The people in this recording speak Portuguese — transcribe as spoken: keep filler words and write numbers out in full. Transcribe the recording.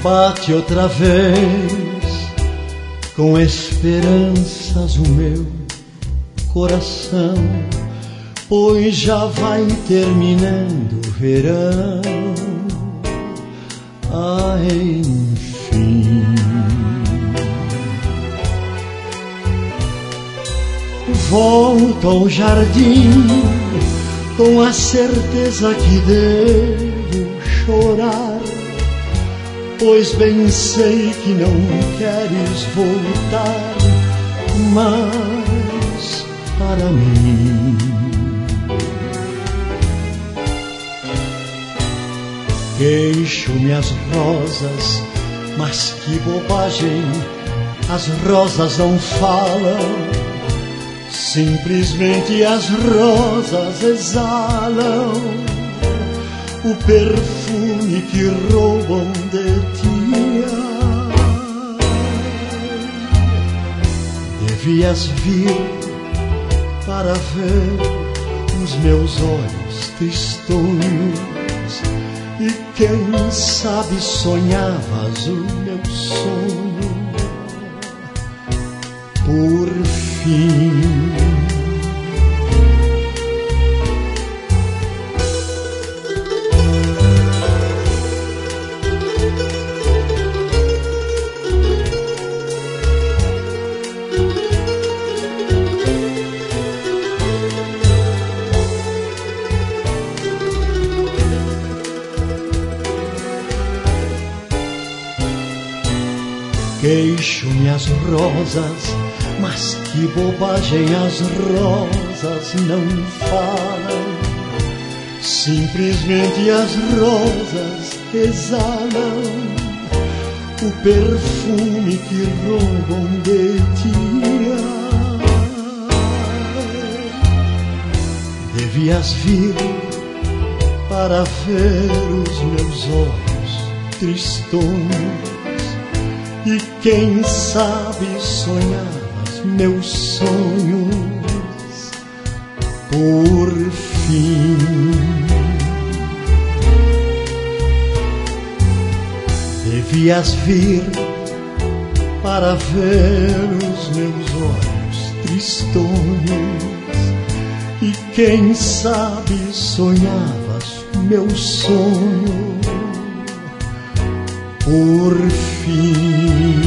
bate outra vez com esperanças o meu coração, pois já vai terminando o verão. Ah, enfim, volto ao jardim com a certeza que devo chorar, pois bem sei que não queres voltar mais para mim. Queixo-me as rosas, mas que bobagem, as rosas não falam, simplesmente as rosas exalam o perfume que roubam de ti. Devias vir para ver os meus olhos tristonhos, e quem sabe sonhavas o meu sonho por fim. Queixo-me as rosas, mas que bobagem, as rosas não falam, simplesmente as rosas exalam o perfume que roubam de ti. Devias vir para ver os meus olhos tristonhos, e quem sabe sonhavas meus sonhos por fim. Devias vir para ver os meus olhos tristonhos, e quem sabe sonhavas meus sonhos por fim.